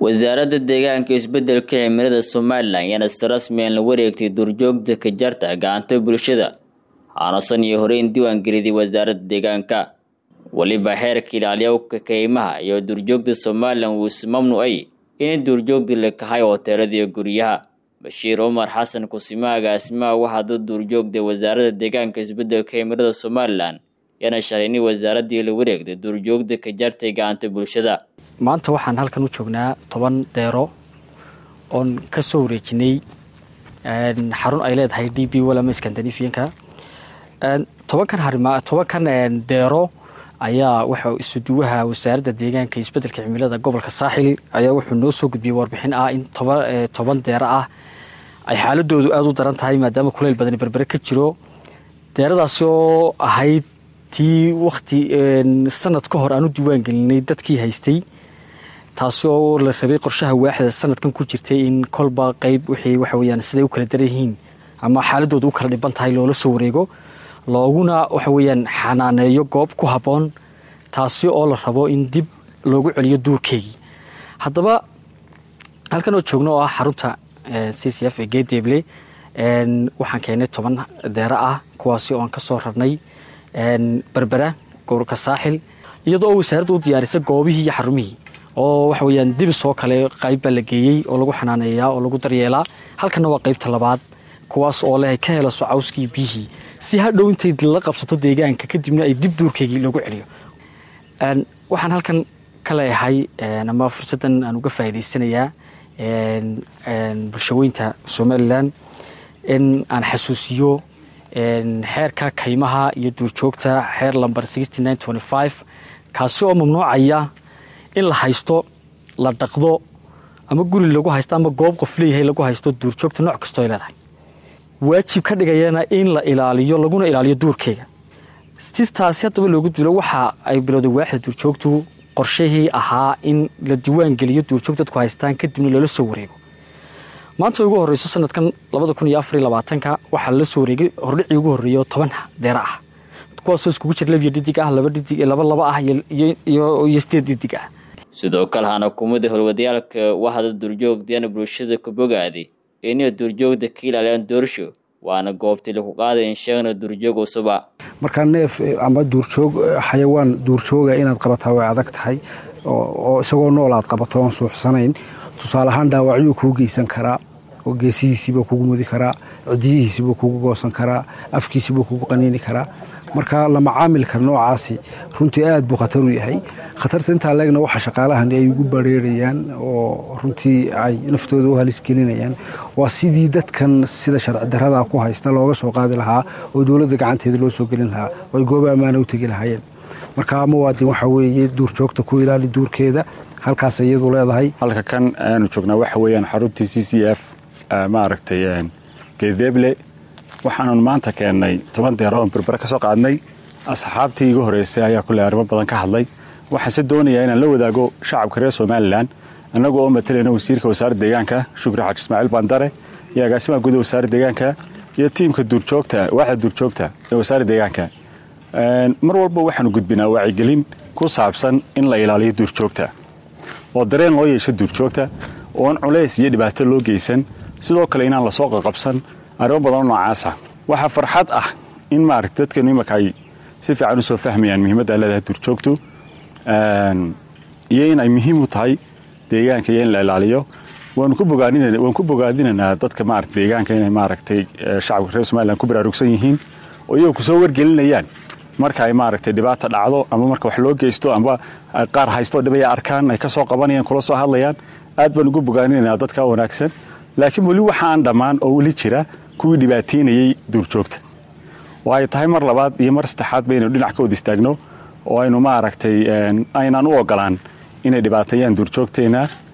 wasaaradda deegaanka isbeddelka cimilada Soomaaliland yana si rasmi ah la wareegtay duurjoogta ka jarta gacanta bulshada aanoosan iyo horeyn diiwaan geliyay wasaaradda deegaanka waliba xeerka ilaaliyowga kaymaha iyo duurjoogta Soomaaliland uu mamnuucay in duurjoogta la kahay hoteelada iyo guryaha Bashiir Umar Xasan Kusimaaga asmaa waxa duurjoogta wasaaradda deegaanka isbeddelka cimilada Soomaaliland yana sharaynay wasaaradda la wareegtay duurjoogta ka jarta gacanta bulshada maanta waxaan halkan u joognaa 10 deero on ka soo wareejinay xarun ay leedahay DB wala Scandinavianka 10 kan deero ayaa waxa isu duwaha wasaaradda deegaanka isbeddelka cimilada gobolka Saaxil ayaa wuxuu noo soo gudbiyay warbixin ah in 10 deero ah ay xaaladoodu aad u daran tahay maadaama kuleyl badan berbere ka jiro deeradaas oo ahayd tii waqti sanad ka hor aanu diiwaan gelinay dadkii haystay taasoo la rabay qorshaha waaxda sanadkan ku jirtay in kolba qayb wixii waxa weeyaan siday u kala dareeyeen ama xaaladoodu u kala dhiban tahay loola soo wareego looguna waxa weeyaan xanaaneeyo goob ku haboon taasi oo la rabo in dib loogu celiyo duurkeegi haddaba halkan oo joogno oo ah xarunta CCF ee Geedeble waxaan keenay 10 deero ah kuwaasi oo aan ka soo rarnay berbera gobolka Saaxil iyadoo wasaaraddu u diyaarisay goobihii iyo xarumihii oo waxa weeyaan dib soo kale qayb la geeyay oo lagu xanaaneeyaa oo lagu daryeelaa halkana waa qaybta labaad kuwaas oo leh ka helo socawskii bihi si hadhow intay la qabsato deegaanka kadibna ay dib duurkeegii loogu celiyo waxaan halkan ka leeyahay ama fursadan aan uga faa'iideysanayaa bulshooyinka Soomaaliland in aan xasuusiyo xeerka kaymaha iyo duurjoogta xeer lambar 6925 kaasi oo mamnuucaya in la haysto la dhaqdo ama guri lagu haysto ama goob qof leeyahay lagu haysto duurjoogta nooc kasta ay leedahay waajib ka dhigayana in la ilaaliyo laguna ilaaliyo duurkeega sistaasi hadaba loogu dilo waxa ay bilowday waaxda duurjoogtu qorshahii ahaa in la diiwaan geliyo duurjoogta dadku haystaan kadibna loola soo wareego maanta ugu horeyso sanadkan 2024 waxa la soo wareegay hordhicii ugu horeeyo 10 deero ah kuwaas iskugu jira laba dhidig ah laba ah iyo 8 dhidig ah sidoo kale hana kumada howlwadayaalka waxda duurjoogta bulshada ku bogaaday inay duurjoogta ka ilaaliyaan doorsho waana goobtii lagu qaaday in sheegna duurjoog cusub marka neef ama duurjoog xayawaan duurjooga inaad qabataa way adag tahay oo isagoo nool aad qabato aan suuxsanayn tusaale ahaan dhaawacyo ku geysan kara oo geesihiisiba kugu mudi kara cidiyihiisiba kugu goosan kara afkiisiba kugu qaniini kara marka la macaamilka noocaasi runtii aad buu khatar u yahay khatarta inta leegna waxa shaqaalahan ay ugu bareerayaan oo runtii ay naftooda u halis gelinayaan waa sidii dadkan sida sharci darrada ku haysta looga soo qaadi lahaa oo dawladda gacanteeda loo soo gelin lahaa oo goob ammaan u tagi lahaayeen marka muwaadin waxa weeye duurjoogta ku ilaali duurkeeda halkaas iyadu leedahay halka kan aanu joognaa waxa weeyaan xaruntii CCF maaragtay Geedeble waxaan maanta keenay 10 deero oo berbera ka soo qaadnay asxaabtii igu horeysay ayaa kulay arrimo badan ka hadlay waxaan se doonayaa inaan la wadaago shacabka reer Soomaaliland anagoo oo matalayna wasiirka wasaaradda deegaanka Shukri Xaaji Ismaaciil Bandare iyo agaasimaha guud wasaaradda deegaanka iyo tiimka duurjoogta waaxda duurjoogta ee wasaaradda deegaanka mar walba waxaan gudbinaa wacyigelin ku saabsan in la ilaaliyo duurjoogta oo dareen loo yeesho duurjoogta oo aan culays iyo dhibaato loo geysan sidoo kale inaan la soo qabsan arrimo badan oo noocaas ah waxa farxad ah in maaragtay dadka nimanka ay si fiican u soo fahmayaan muhiimadda ay leedahay duurjoogtu iyo in ay muhiim u tahay deegaanka iyo in la ilaaliyo waan ku bogaadinaynaa dadka maaragtay deegaanka inay maaragtay shacabka reer Soomaaliland ku baraarugsan yihiin oo iyagu ku soo wargelinayaan marka ay maaragtay dhibaato dhacdo ama marka wax loo geysto ama qaar haysto dhibaya arkaan ay ka soo qabanayaan kula soo hadlayaan aad baan ugu bogaadinaynaa dadka wanaagsan laakiin wali waxaan dhamaan oo wali jira kuwii dhibaateynayay duurjoogta oo ay tahay mar labaad iyo mar saddexaad baynu dhinac ka wada istaagno oo aynu maaragtay aynaan u ogolaan inay dhibaateeyaan duurjoogteena